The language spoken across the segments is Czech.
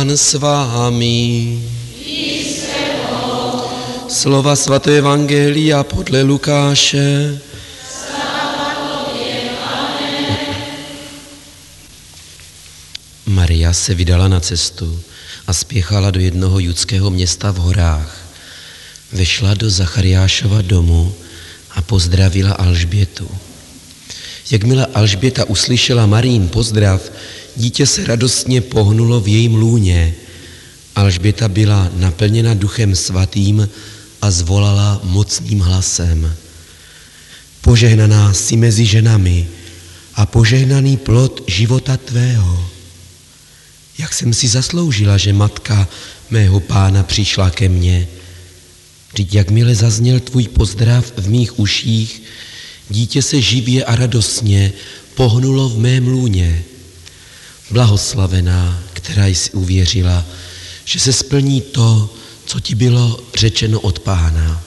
Pán s vámi. Slova svatého evangelia podle Lukáše. Maria se vydala na cestu a spěchala do jednoho judského města v horách. Vešla do Zachariášova domu a pozdravila Alžbětu. Jakmile Alžběta uslyšela Marín pozdrav, dítě se radostně pohnulo v jejím lůně. Alžběta byla naplněna Duchem svatým a zvolala mocným hlasem: Požehnaná jsi mezi ženami a požehnaný plod života tvého. Jak jsem si zasloužila, že matka mého Pána přišla ke mně. Vždyť jakmile zazněl tvůj pozdrav v mých uších, dítě se živě a radostně pohnulo v mém lůně. Blahoslavená, která jsi uvěřila, že se splní to, co ti bylo řečeno od Pána.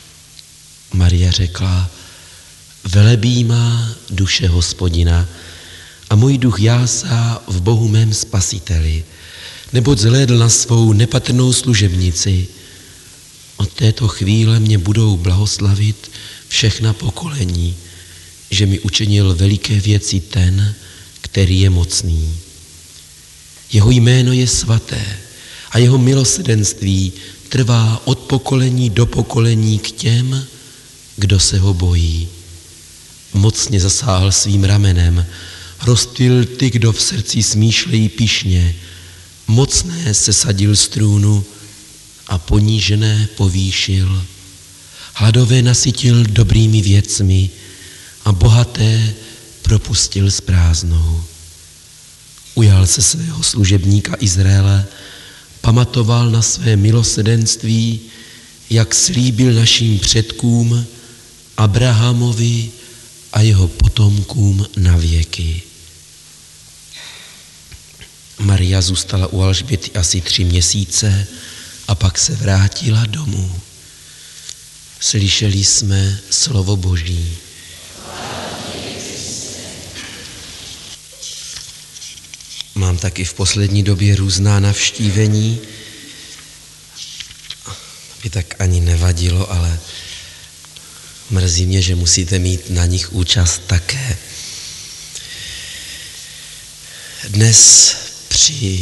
Maria řekla: Velebí má duše Hospodina a můj duch jásá v Bohu mém Spasiteli, neboť zhlédl na svou nepatrnou služebnici. Od této chvíle mě budou blahoslavit všechna pokolení, že mi učinil veliké věci ten, který je mocný. Jeho jméno je svaté a jeho milosrdenství trvá od pokolení do pokolení k těm, kdo se ho bojí. Mocně zasáhl svým ramenem, rozptyl ty, kdo v srdci smýšlejí pyšně, mocné sesadil z trůnu a ponížené povýšil. Hladové nasytil dobrými věcmi a bohaté propustil s prázdnou. Ujal se svého služebníka Izraele, pamatoval na své milosrdenství, jak slíbil našim předkům, Abrahamovi a jeho potomkům na věky. Maria zůstala u Alžběty asi 3 měsíce a pak se vrátila domů. Slyšeli jsme slovo Boží. Mám taky v poslední době různá navštívení. By tak ani nevadilo, ale mrzí mě, že musíte mít na nich účast také. Dnes při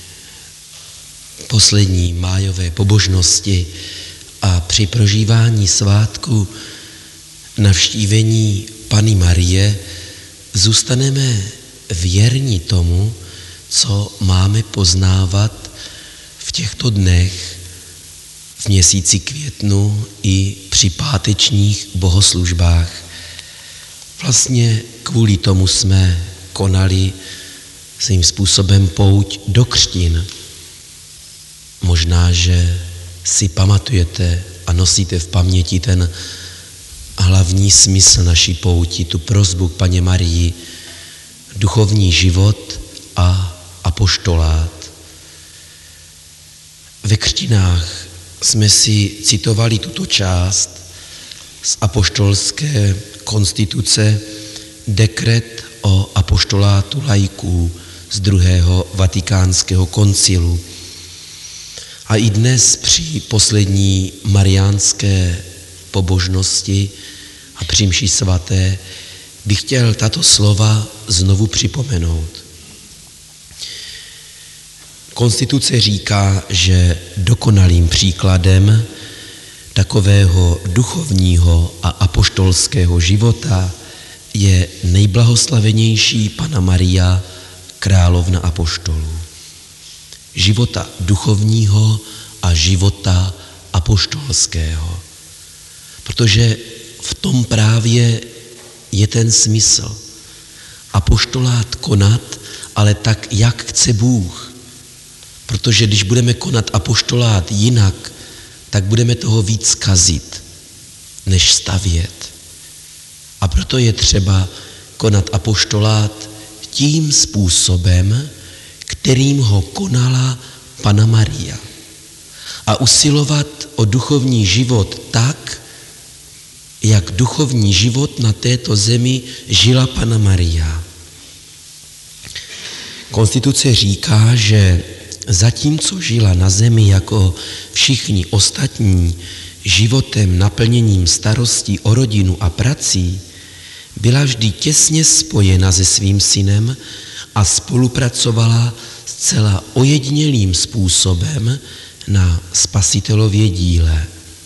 poslední májové pobožnosti a při prožívání svátku navštívení Panny Marie zůstaneme věrni tomu, co máme poznávat v těchto dnech, v měsíci květnu i při pátečních bohoslužbách. Vlastně kvůli tomu jsme konali svým způsobem pouť do křtin. Možná, že si pamatujete a nosíte v paměti ten hlavní smysl naší pouti, tu prosbu k Panně Marii, duchovní život a apoštolát. Ve křtinách jsme si citovali tuto část z apoštolské konstituce, dekret o apoštolátu laiků z 2. vatikánského koncilu. A i dnes při poslední mariánské pobožnosti a při mši svaté bych chtěl tato slova znovu připomenout. Konstituce říká, že dokonalým příkladem takového duchovního a apoštolského života je nejblahoslavenější Panna Maria, královna apoštolů. Života duchovního a života apoštolského. Protože v tom právě je ten smysl. Apoštolát konat, ale tak, jak chce Bůh. Protože když budeme konat apoštolát jinak, tak budeme toho víc kazit, než stavět. A proto je třeba konat apoštolát tím způsobem, kterým ho konala Panna Maria. A usilovat o duchovní život tak, jak duchovní život na této zemi žila Panna Maria. Konstituce říká, že zatímco žila na zemi jako všichni ostatní životem naplněním starostí o rodinu a prací, byla vždy těsně spojena se svým synem a spolupracovala zcela ojedinělým způsobem na Spasitelově díle.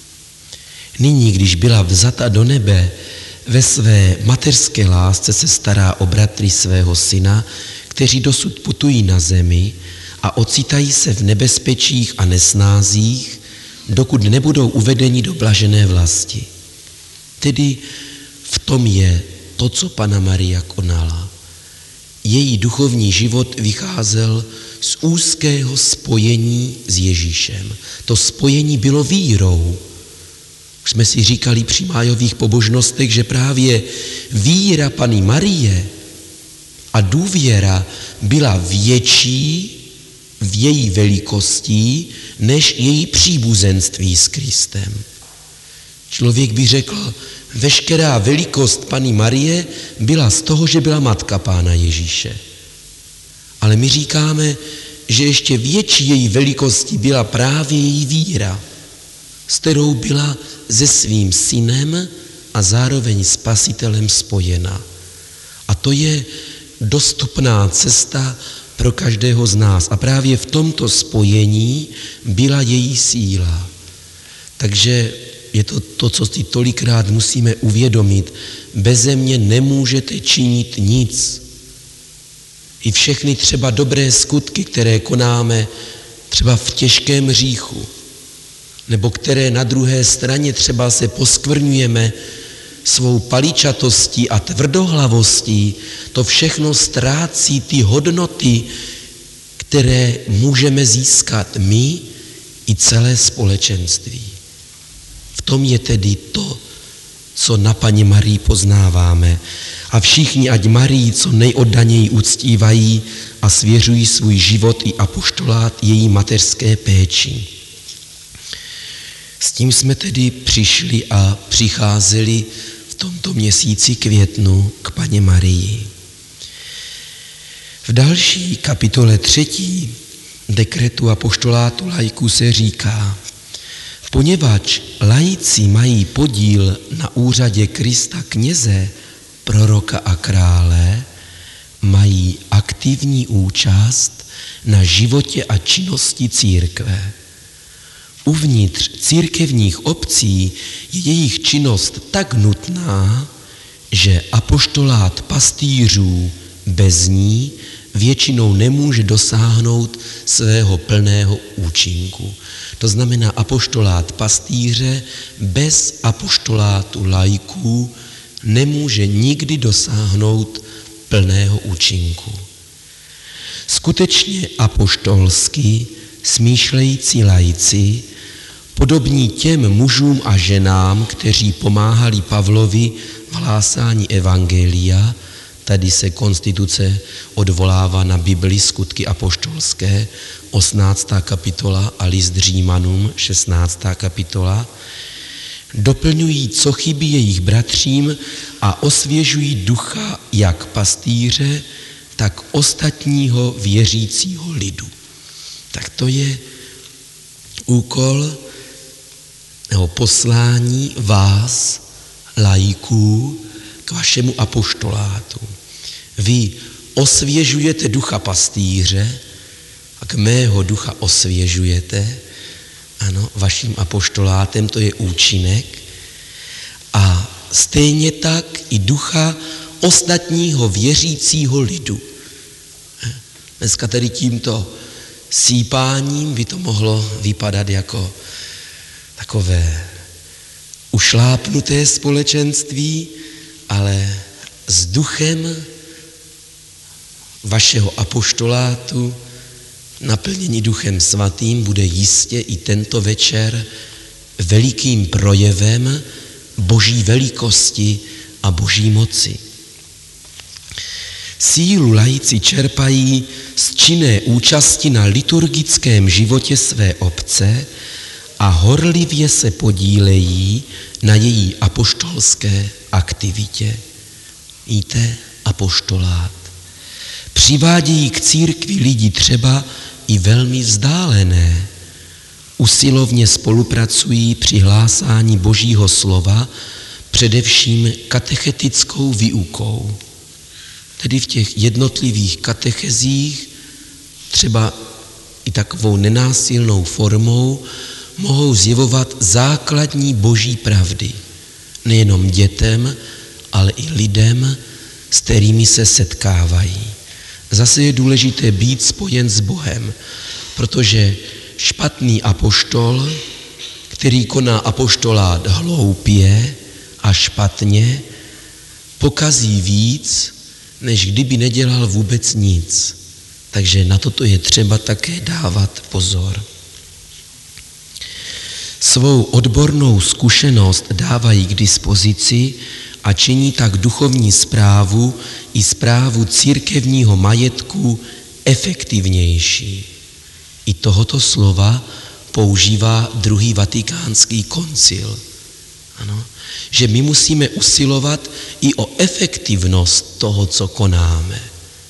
Nyní, když byla vzata do nebe, ve své mateřské lásce se stará o bratry svého syna, kteří dosud putují na zemi a ocitají se v nebezpečích a nesnázích, dokud nebudou uvedeni do blažené vlasti. Tedy v tom je to, co Panna Maria konala. Její duchovní život vycházel z úzkého spojení s Ježíšem. To spojení bylo vírou. Už jsme si říkali při májových pobožnostech, že právě víra Panny Marie a důvěra byla větší v její velikosti než její příbuzenství s Kristem. Člověk by řekl, veškerá velikost Panny Marie byla z toho, že byla matka Pána Ježíše. Ale my říkáme, že ještě větší její velikostí byla právě její víra, s kterou byla se svým synem a zároveň Spasitelem spojena. A to je dostupná cesta pro každého z nás. A právě v tomto spojení byla její síla. Takže je to, co si tolikrát musíme uvědomit. Beze mě nemůžete činit nic. I všechny třeba dobré skutky, které konáme třeba v těžkém hříchu, nebo které na druhé straně třeba se poskvrňujeme svou paličatostí a tvrdohlavostí, to všechno ztrácí ty hodnoty, které můžeme získat my i celé společenství. V tom je tedy to, co na Panně Marii poznáváme. A všichni, ať Marii co nejoddaněji uctívají a svěřují svůj život i apoštolát její mateřské péči. S tím jsme tedy přišli a přicházeli v tomto měsíci květnu k Panně Marii. V další kapitole 3. dekretu apoštolátu laiků se říká: poněvadž laici mají podíl na úřadě Krista kněze, proroka a krále, mají aktivní účast na životě a činnosti církve. Uvnitř církevních obcí je jejich činnost tak nutná, že apoštolát pastýřů bez ní většinou nemůže dosáhnout svého plného účinku. To znamená, apoštolát pastýře bez apoštolátu laiků nemůže nikdy dosáhnout plného účinku. Skutečně apoštolsky smýšlející laici, podobní těm mužům a ženám, kteří pomáhali Pavlovi v hlásání evangelia, tady se konstituce odvolává na Bibli Skutky apoštolské, 18. kapitola a list Římanům, 16. kapitola, doplňují, co chybí jejich bratřím a osvěžují ducha jak pastýře, tak ostatního věřícího lidu. Tak to je úkol nebo poslání vás, laiků, k vašemu apoštolátu. Vy osvěžujete ducha pastýře a k mého ducha osvěžujete, ano, vaším apoštolátem, to je účinek, a stejně tak i ducha ostatního věřícího lidu. Dneska tedy tímto sípáním by to mohlo vypadat jako takové ušlápnuté společenství, ale s duchem vašeho apoštolátu, naplnění Duchem Svatým, bude jistě i tento večer velikým projevem Boží velikosti a Boží moci. Sílu laici čerpají z činné účasti na liturgickém životě své obce a horlivě se podílejí na její apoštolské aktivitě. Víte, apoštolát. Přivádějí k církvi lidi třeba i velmi vzdálené usilovně spolupracují při hlásání Božího slova, především katechetickou výukou. Tedy v těch jednotlivých katechezích, třeba i takovou nenásilnou formou, mohou zjevovat základní boží pravdy. Nejenom dětem, ale i lidem, s kterými se setkávají. Zase je důležité být spojen s Bohem, protože špatný apoštol, který koná apoštolát hloupě a špatně, pokazí víc, než kdyby nedělal vůbec nic. Takže na toto je třeba také dávat pozor. Svou odbornou zkušenost dávají k dispozici a činí tak duchovní správu i správu církevního majetku efektivnější. I tohoto slova používá druhý vatikánský koncil. Ano, že my musíme usilovat i o efektivnost toho, co konáme.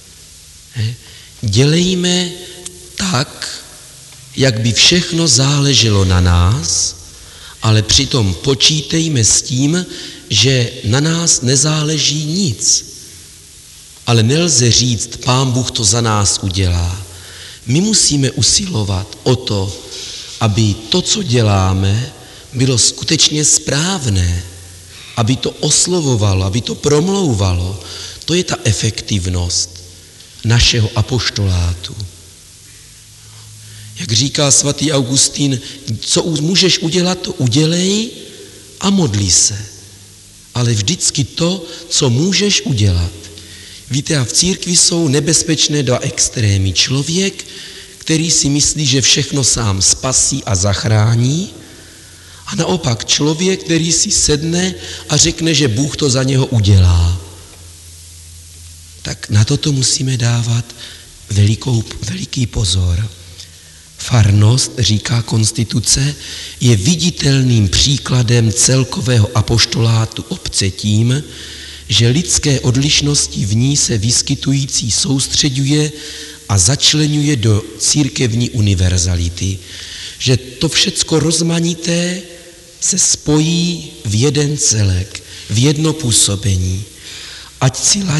Dělejme tak, jak by všechno záleželo na nás, ale přitom počítejme s tím, že na nás nezáleží nic. Ale nelze říct, Pán Bůh to za nás udělá. My musíme usilovat o to, aby to, co děláme, bylo skutečně správné, aby to oslovovalo, aby to promlouvalo. To je ta efektivnost našeho apoštolátu. Jak říká svatý Augustín, co můžeš udělat, to udělej a modli se. Ale vždycky to, co můžeš udělat. Víte, a v církvi jsou nebezpečné dva extrémy. Člověk, který si myslí, že všechno sám spasí a zachrání, a naopak člověk, který si sedne a řekne, že Bůh to za něho udělá. Tak na toto musíme dávat veliký pozor. Farnost, říká konstituce, je viditelným příkladem celkového apoštolátu obce tím, že lidské odlišnosti v ní se vyskytující soustřeďuje a začleňuje do církevní univerzality. Že to všecko rozmanité se spojí v jeden celek, v jedno působení. Ať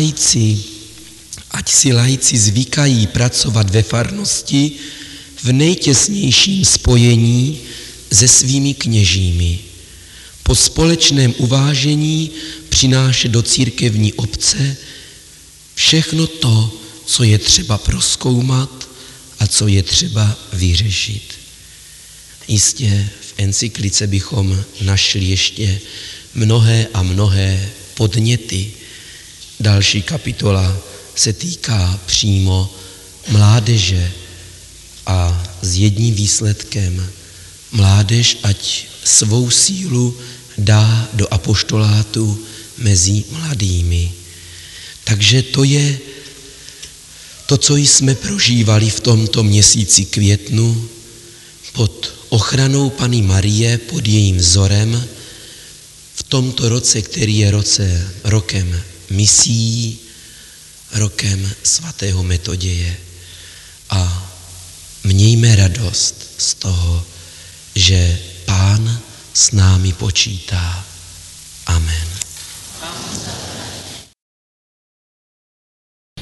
si laici zvykají pracovat ve farnosti v nejtěsnějším spojení se svými kněžími. Po společném uvážení přinášet do církevní obce všechno to, co je třeba prozkoumat a co je třeba vyřešit. Jistě v encyklice bychom našli ještě mnohé a mnohé podněty. Další kapitola se týká přímo mládeže a s jedním výsledkem mládež, ať svou sílu dá do apoštolátu mezi mladými. Takže to je to, co jsme prožívali v tomto měsíci květnu pod ochranou Panny Marie, pod jejím vzorem, v tomto roce, který je rokem misií, rokem svatého Metoděje. A mějme radost z toho, že Pán s námi počítá. Amen.